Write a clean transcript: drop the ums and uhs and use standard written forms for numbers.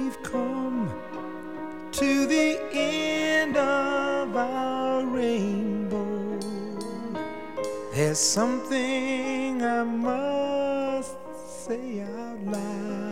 we've come to the end of our rainbow. There's something I must say out loud.